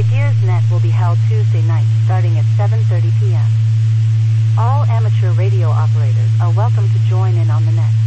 Gears Net will be held Tuesday night, starting at 7:30 p.m. All amateur radio operators are welcome to join in on the net.